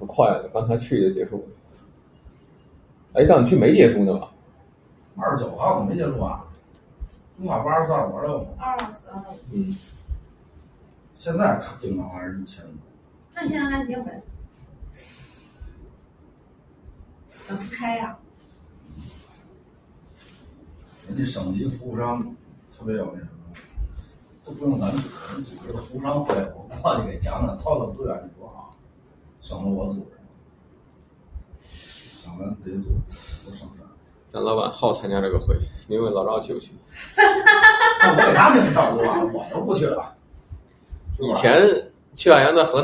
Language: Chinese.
快了，刚才去就结束了。哎，刚去没结束呢吧 ？29号没结束啊？中考不22玩了吗 ？22。 现在定考还是1000。 那你现在按定呗。要出差呀？ 人家省级服务商特别有那什么，都不用咱组织的服务商会，我过去给讲讲，套个资源多好，省得我组织，省咱自己组织多省事儿。 咱老板好参加这个会，你问老赵去不去？ 那我给他们照顾啊，我就不去了。 以前去海洋的河南。